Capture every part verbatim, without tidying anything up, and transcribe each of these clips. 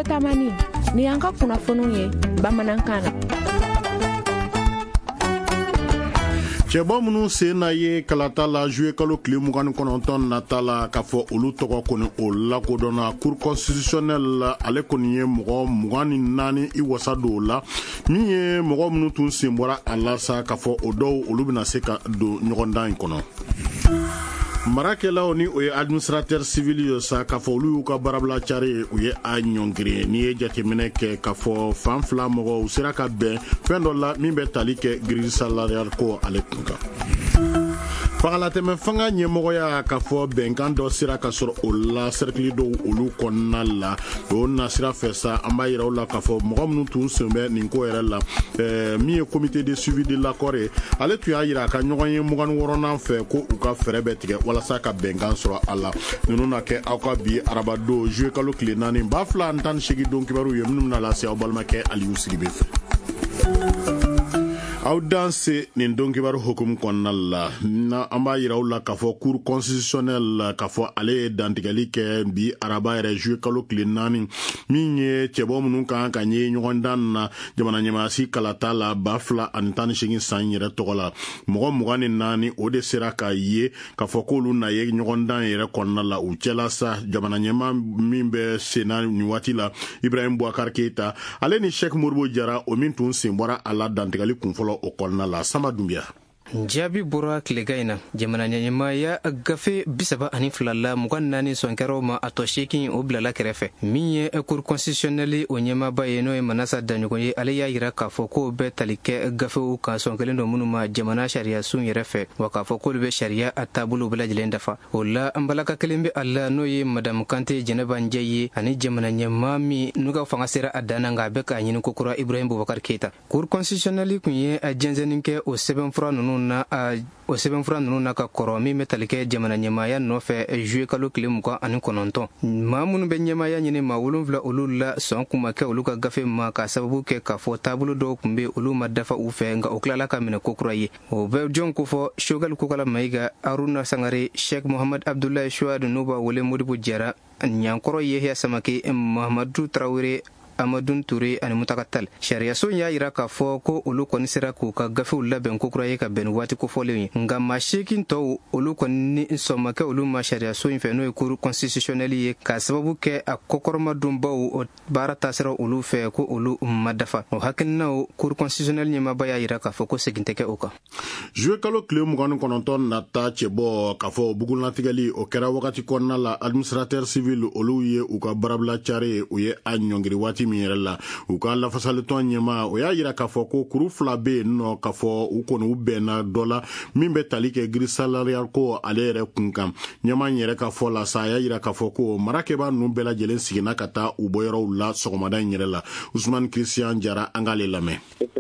Studio Tamani ni y'an ka kunnafoniw ye bamanankan na. Cɛbɔ minnu sen na ye kalata la juillet kalo tile mugan ni kɔnɔntɔn nata la k'a fɔ olu tɔgɔ kɔni o lakodɔnna cour constitutionnelle la ale kɔni ye mɔgɔ mugan ni naani i wasa don o la min ye mɔgɔ minnu tun sen bɔra a la sa k'a fɔ o dɔw olu bɛna se ka don ɲɔgɔndan in kɔnɔ. Marakɛlaw ni o ye administrateur civil ye sa k'a fɔ olu y'u ka baarabila cari ye u ye a ɲɔngiri n'i ye jateminɛ kɛ k'a fɔ fan fila mɔgɔw sera ka bɛn fɛn dɔ la min bɛ tali kɛ grille salariale ko ale kun kan. Fagalatɛmɛ fanga ɲɛmɔgɔya k'a fɔ bɛnkan dɔ sera ka sɔrɔ o la cercle dɔw olu kɔnɔna la o na sira fɛ sa an b'a yira u la k'a fɔ mɔgɔ minnu tun sen bɛ nin ko yɛrɛ la min ye comité de suivi de l'accord ye ale tun y'a yira a ka ɲɔgɔn ye mugan ni wɔɔrɔnan fɛ ko u ka fɛɛrɛ bɛ tigɛ walasa ka bɛnkan sɔrɔ a la ninnu na kɛ aw ka bi arabadon juillet kalo tile naani ba fila ani tan ni seegin don kibaruw ye minnu bɛna lase aw balimakɛ Aliyu Sidibe fɛ. Aw danse nin don kibaru hukum kɔnɔna la na an b'a yira u la k'a fɔ cour constitutionnelle la k'a fɔ ale ye dantigɛli kɛ bi araba yɛrɛ juillet kalo tile naani min ye cɛbɔ minnu kan ka ɲɛ ɲɔgɔndan na jamana ɲɛmaasi kalata la ba fila ani tan ni seegin san yɛrɛ tɔgɔ la mɔgɔ mugan ni naani o de sera k'a ye k'a fɔ k'olu na ye ɲɔgɔndan yɛrɛ kɔnɔna la u cɛla sa jamana ɲɛma min bɛ senna nin waati la Ibrahim Boubacar Keita ale ni Sheikh Modibo Jara o min tun sen bɔra a la dantigɛli kunfɔlɔ o kɔnɔna la Sama Dumbia. Jaabi bɔra tilega in na jamana ɲɛɲɛmaya gafe bisaba ani fila la mugan naani sɔnkɛrɛw ma a tɔ seegin o bilala kɛrɛfɛ min ye cour constitutionnelle o ɲɛmaaba ye n'o ye Manasa Daɲɔgɔn ye ale y'a yira k'a fɔ k'o bɛ tali kɛ gafew kan sɔn kelen don minnu ma jamana sariya sun yɛrɛ fɛ wa k'a fɔ k'olu bɛ sariya a taabolo bɛɛ lajɛlen dafa o la an balaka kelen bɛ a la n'o ye Madame Kante Jɛnɛba Njɛ ye ani jamana ɲɛmaa min n'u ka fanga sera a dan na nka a bɛ k'a ɲini kokura Ibrahim Boubacar Keita cour constitutionnelle kun ye a jɛnsɛnni kɛ o sɛbɛnfura ninnu na a o sɛbɛnfura ninnu na ka kɔrɔ min bɛ tali kɛ jamana ɲɛmaaya nɔfɛ juillet kalo tile mugan ani kɔnɔntɔn maa minnu bɛ ɲɛmaaya ɲini maa wolonwula olu la sɔn kun ma kɛ olu ka gafe ma ka sababu kɛ k'a fɔ taabolo dɔw kun bɛ olu ma dafa u fɛ nka o tilala ka minɛ ko kura ye o bɛ jɔn ko fɔ Choguel Kokala Mayiga Haruna Sangare Sheikh Mohammed Abdullahi Chouad n'u b'a wele Modibo Jara Ɲankɔrɔ Yehya Samake Mahamadu Traoré Amadou Touré ani Mutakatal sariya so y'a yira k'a fɔ ko olu kɔni sera k'u ka gafew labɛn kokura ye ka bɛn waati kofɔlenw ye nka maa seegin tɔw olu kɔni ni sɔnma kɛ olu ma sariya so in fɛ n'o ye cour constitutionnelle ye k'a sababu kɛ a kokɔrɔmadonbaw o baara taasira olu fɛ ko olu ma dafa o hakilinaw cour constitutionnelle ɲɛmaaba y'a yira k'a fɔ ko segin tɛ kɛ o kan. juillet kalo tile mugan ni kɔnɔntɔn nata cɛbɔ k'a fɔ bugunlatigɛli o kɛra wagati kɔnɔna la administrateur civil olu ye u ka baarabila cari ye u ye a ɲɔngiri waati min yɛrɛ la u ka lafasalitɔn ɲɛma o y'a yira k'a fɔ ko kuru fila bɛ yen nɔ k'a fɔ u kɔni u bɛnna dɔ la min bɛ tali kɛ grille salariale ko ale yɛrɛ kun kan ɲɛma yɛrɛ ka fɔ la sa a y'a yira k'a fɔ ko marakɛba ninnu bɛɛ lajɛlen siginna ka taa u bɔyɔrɔw la sɔgɔmada in yɛrɛ la Usman Christian Jara an k'ale lamɛn.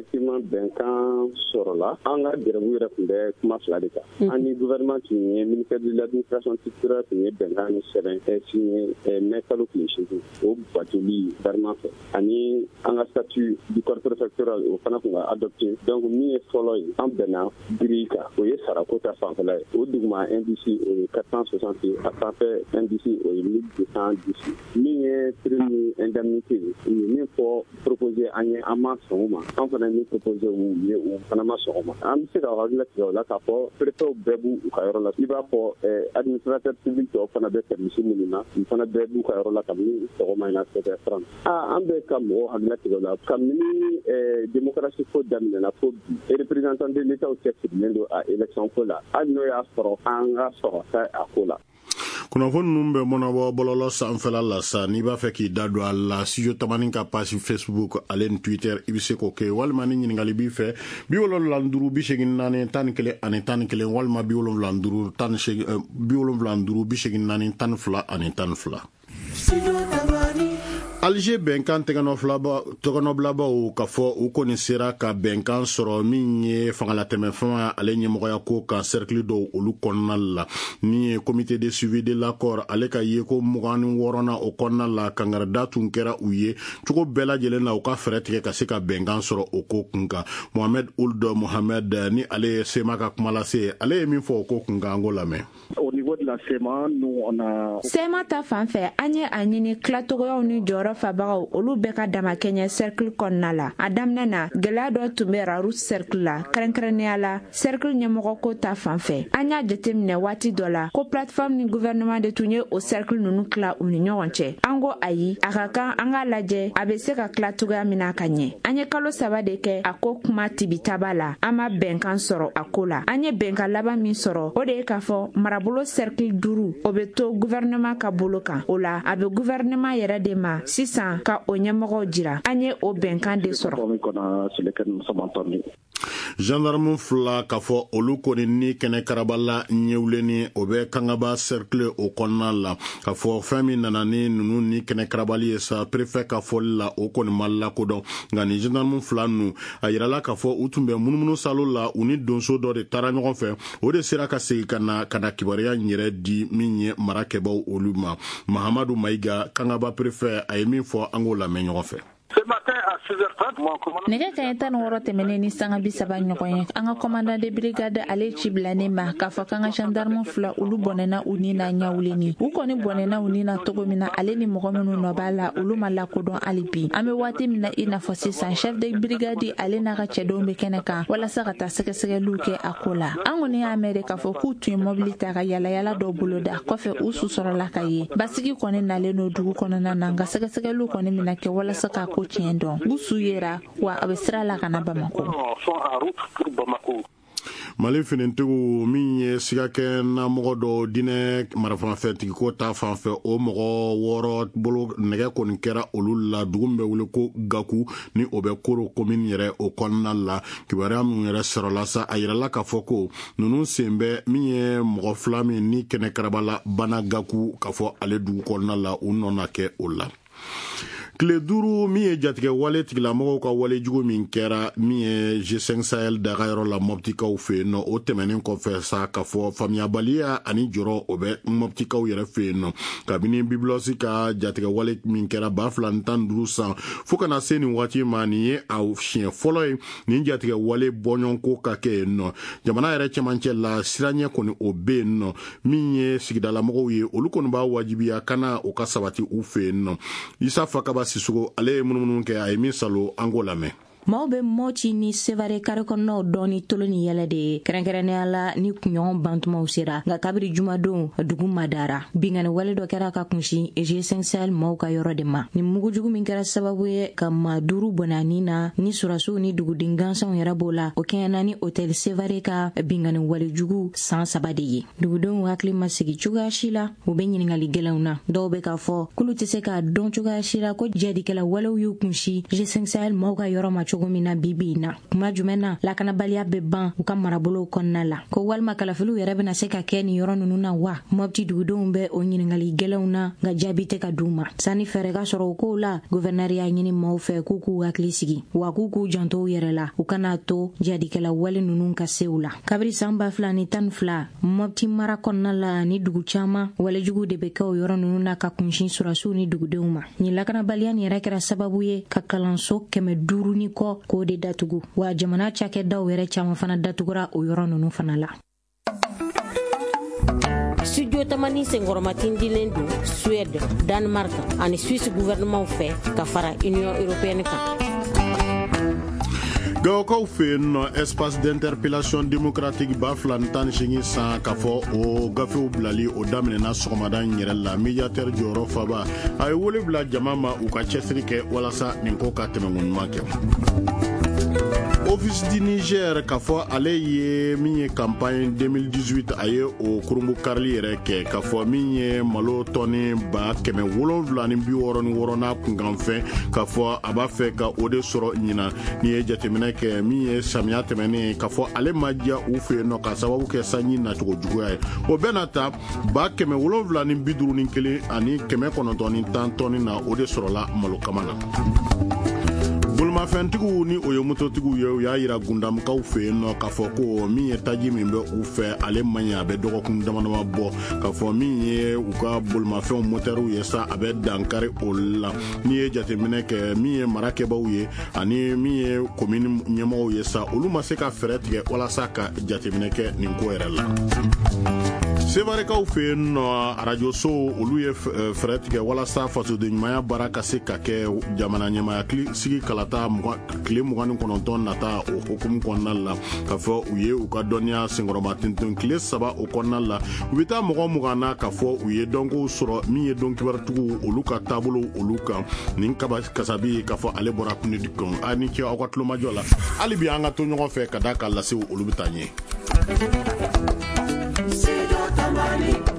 Bɛnkan sɔrɔla an ka gɛrɛbu yɛrɛ tun bɛ kuma fila de kan an ni gouvernement tun ye ministère de l'administration culturelle tun ye bɛnkan ni sɛbɛn signé mai kalo tile seegin o batoli gouvernement fɛ ani an ka statut du corps préfectoral o fana tun ka adopté donc min ye fɔlɔ ye an bɛnna grille kan o ye sarako ta fanfɛla ye o duguma indice o ye quatre cent soixante a sanfɛ indice o ye mille deux cent dix min ye prime ni indemnité u ye min fɔ proposé an ye an ma sɔn o ma an fana ye min proposé u ye u fana ma sɔn o ma an bɛ se ka hakili tigɛ o la k'a fɔ préfɛtw bɛɛ b'u u ka yɔrɔ la i b'a fɔ administrateur civil tɔw fana bɛ service minnu na u fana bɛɛ b'u ka yɔrɔ la kabini sɔgɔma in na sept heures trente an bɛ ka mɔgɔw hakili tigɛ o la kabini démocratie ko daminɛna fo bi représentant de l'État cɛ sirilen don a élection ko la hali n'o y'a sɔrɔ an ka sɔrɔ ta a ko la. kunnafoni ninnu bɛ mɔnabɔ bɔlɔlɔ sanfɛla la sa n'i b'a fɛ k'i da don a la Studio Tamani ka page Facebook ale ni Twitter i bɛ se k'o kɛ walima ni ɲininkali b'i fɛ bi wolonwula ni duuru bi seegin naani tan ni kelen ani tan ni kelen walima bi wolonwula ni duuru tan ni seegin bi wolonwula ni duuru bi seegin naani tan ni fila ani tan ni fila. Alger bɛnkan tɛgɛnɔbilabaw ka fɔ u kɔni sera ka bɛnkan sɔrɔ min ye fangalatɛmɛfɛn ale ɲɛmɔgɔya ko kan cercle dɔw olu kɔnɔna la min ye comité de suivi de l'accord ale ka ye ko mugan ni wɔɔrɔnan o kɔnɔna la kangarida tun kɛra u ye cogo bɛɛ lajɛlen na u ka fɛɛrɛ tigɛ ka se ka bɛnkan sɔrɔ o ko kun kan Mohamed Ould Mohamed ni ale ye sema ka kuma lase ale ye min fɔ o ko kun kan an k'o lamɛn. niveau de la S E M A, nous on a S E M A ta fan fɛ an ye a ɲini tilatogoyaw ni jɔyɔrɔ fabagaw olu bɛɛ ka dama kɛɲɛ cercle kɔnɔna la. A daminɛ na gɛlɛya dɔ tun bɛ Rarus cercle la kɛrɛnkɛrɛnnenya la cercle ɲɛmɔgɔ ko ta fan fɛ. An y'a jateminɛ waati dɔ la ko plateforme ni gouvernement de tun ye o cercle ninnu tila u ni ɲɔgɔn cɛ. An ko ayi a ka kan an k'a lajɛ a bɛ se ka tila togoya min na ka ɲɛ. An ye kalo saba de kɛ a ko kuma tibitaba la an ma bɛnkan sɔrɔ a ko la. An ye bɛnkan laban min sɔrɔ o de ye k'a fɔ marabolo cercle duuru o bɛ to gouvernement ka bolo kan. O la a bɛ gouvernement yɛrɛ de ma sisan ka o ɲɛmɔgɔw jira. An ye o bɛnkan de sɔrɔ. Gendarme fila k'a fɔ olu kɔni ni kɛnɛ karabala ɲɛwuleni o bɛ kangaba cercle o kɔnɔna la k'a fɔ fɛn min nana ni ninnu ni kɛnɛ karabali ye sa préfet ka fɔli la o kɔni ma lakodɔn nka ni gendarme fila ninnu a yirala k'a fɔ u tun bɛ munumunu salo la u ni donso dɔ de taara ɲɔgɔn fɛ o de sera ka segin ka na ka na kibaruya yɛrɛ di min ye marakɛbaw olu ma. Mahamadu Mayiga kangaba préfet a ye min fɔ an k'o lamɛn ɲɔgɔn fɛ. Nɛgɛ kaɲɛ tan ni wɔɔrɔ tɛmɛnen ni sanga bi saba ɲɔgɔn ye an ka commandant de brigade ale ci bila ne ma k'a fɔ k'an ka gendarme fila olu bɔnɛna u ni na ɲawuleni u kɔni bɔnɛna u ni na togo min na ale ni mɔgɔ minnu nɔ b'a la olu ma lakodɔn hali bi. An bɛ waati min na i n'a fɔ sisan chef de brigade ale n'a ka cɛdenw bɛ kɛnɛ kan walasa ka taa sɛgɛsɛgɛliw kɛ a ko la. An kɔni y'a mɛn de k'a fɔ k'u tun ye mobili ta ka yalayala dɔ boloda kɔfɛ u su sɔrɔla ka ye basigi kɔni nalen no dugu kɔnɔna na nka sɛgɛsɛgɛliw kɔni mina kɛ walasa k'a ko tiɲɛ dɔn. U su yera wa a bɛ sira la ka na Bamako. Mali finitigiw min ye sigakɛ namɔgɔ dɔ diinɛ marafafɛntigi ko ta fanfɛ o mɔgɔ wɔɔrɔ bolo nɛgɛ kɔni kɛra olu la dugu min bɛ wele ko Gaku ni o bɛ Koro commune yɛrɛ o kɔnɔna la kibaruya min yɛrɛ sɔrɔla sa a yirala k'a fɔ ko ninnu sen bɛ min ye mɔgɔ fila min ni kɛnɛ karabala bana Gaku k'a fɔ ale dugu kɔnɔna la u nɔna kɛ o la. Tile duuru min ye jatigɛ wale tigilamɔgɔw ka wale jugu min kɛra min ye G cinq Sahel dagayɔrɔ la Moptikaw fɛ yen nɔ o tɛmɛnen kɔfɛ sa k'a fɔ faamuyabaliya ani jɔrɔ o bɛ Moptikaw yɛrɛ fɛ yen nɔ kabini Biblos ka jatigɛ wale min kɛra ba fila ni tan duuru san fo kana se nin waati ma nin ye a siɲɛ fɔlɔ ye nin jatigɛ wale bɔɲɔgɔnko ka kɛ yen nɔ jamana yɛrɛ cɛmancɛ la siranya kɔni o bɛ yen nɔ min ye sigidalamɔgɔw ye olu kɔni b'a wajibiya kana o ka sabati u fɛ yen nɔ. Isa Fakaba Sisugo ale ye munumunu kɛ a ye min salo an k'o lamɛn. Maaw bɛ Moti ni Sevare kare kɔnɔnaw dɔn ni tolo ni yɛlɛ de ye kɛrɛnkɛrɛnnenya la ni kunɲɔgɔn bantumaw sera nka kabiri jumadon dugu madara bingani wale dɔ kɛra ka kunsi G cinq Sahel maaw ka yɔrɔ de ma ni mugujugu min kɛra sababu ye ka maa duuru bɔnani na ni surasiw ni duguden gansanw yɛrɛ b'o la o kɛɲɛna ni hôtel Sevare ka bingani wale jugu san saba de ye dugudenw hakili ma sigi cogoya si la u bɛ ɲininkali gɛlɛnw na dɔw bɛ k'a fɔ k'olu tɛ se k'a dɔn cogoya si la ko jadikɛla walew y'u kunsi G cinq Sahel maaw ka yɔrɔ ma cogo min na bibi na kuma jumɛn na lakanabaliya bɛ ban u ka marabolow kɔnɔna la ko walima kalafiliw yɛrɛ bɛna se ka kɛ ni yɔrɔ ninnu na wa Mopti dugudenw bɛ o ɲininkali gɛlɛnw na nka jaabi tɛ ka d'u ma sani fɛɛrɛ ka sɔrɔ u kow la gouverneur y'a ɲini maaw fɛ k'u k'u hakili sigi wa k'u k'u janto u yɛrɛ la u kana to jadikɛla wale ninnu ka se u la kabiri san ba fila ni tan ni fila Mopti mara kɔnɔna la ni dugu caman walejugu de bɛ kɛ o yɔrɔ ninnu na ka kunsin surasiw ni dugudenw ma ni lakanabaliya nin yɛrɛ kɛra sababu ye ka kalanso kɛmɛ duuru ni kɔ k'o de datugu wa jamana cakɛdaw yɛrɛ caman fana datugura o yɔrɔ ninnu fana la. Studio Tamani senkɔrɔmatin dilen don Suède, Danemark ani Suisse gouvernement fɛ ka fara Union européenne kan. Gawakaw fɛ yen nɔ espace d'interpellation démocratique ba fila ni tan ni seegin san k'a fɔ o gafew bilali o daminɛna sɔgɔmada in yɛrɛ la médiateur jɔyɔrɔ faba a ye wele bila jama ma u ka cɛsiri kɛ walasa nin ko ka tɛmɛkoɲuman kɛ. Office du Niger k'a fɔ ale ye min ye campagne deux mille dix-huit a ye o kurungu karili yɛrɛ kɛ k'a fɔ min ye malo tɔni ba kɛmɛ wolonwula ni bi wɔɔrɔ ni wɔɔrɔ n'a kunkanfɛn k'a fɔ a b'a fɛ ka o de sɔrɔ ɲina ni ye jateminɛ kɛ min ye samiya tɛmɛnen k'a fɔ ale ma diya u fɛ yen nɔ ka sababu kɛ sanji nacogo juguya ye o bɛɛ na ta ba kɛmɛ wolonwula ni bi duuru ni kelen ani kɛmɛ kɔnɔntɔn ni tan tɔni na o de sɔrɔla malo kama na. Bolimafɛntigiw ni o ye mototigiw ye u y'a yira gundamkaw fɛ yen nɔ k'a fɔ ko min ye taji min bɛ u fɛ ale man ɲi a bɛ dɔgɔkun damadama bɔ k'a fɔ min ye u ka bolimafɛnw motɛriw ye sa a bɛ dankari o la n'i ye jateminɛ kɛ min ye marakɛbaw ye ani min ye commune ɲɛmɔgɔw ye sa olu ma se ka fɛɛrɛ tigɛ walasa ka jateminɛ kɛ nin ko yɛrɛ la. sevarekaw fe yen nɔ arajo so olu ye fɛɛrɛ tigɛ walasa fasoden ɲumanya baara ka se ka kɛ jamana ɲɛmaya sigi kalata tile mugan ni kɔnɔntɔn nata o hukumu kɔnɔna la ka fɔ u ye u ka dɔnniya senkɔrɔma tenten tile saba o kɔnɔna la u bɛ taa mɔgɔ mugan na ka fɔ u ye dɔnko sɔrɔ min ye dɔn kibaritigiw olu ka taabolo olu kan nin kaba kasabi ka fɔ ale bɔra kunidi kan a ni ce aw ka tulomajɔ la hali bi an ka to ɲɔgɔn fɛ ka da ka lase olu bɛ taa ɲɛ. Tamani